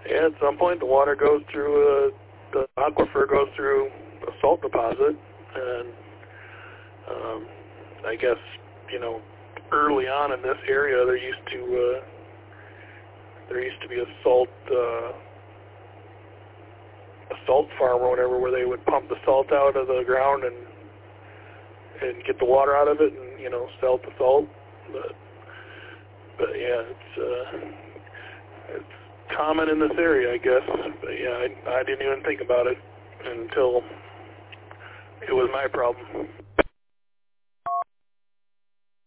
Yeah, at some point the water goes through, the aquifer goes through a salt deposit, and I guess, early on in this area there used to be a salt farm or whatever, where they would pump the salt out of the ground and get the water out of it and, sell the salt. But yeah, it's common in this area, I guess. But yeah, I didn't even think about it until it was my problem.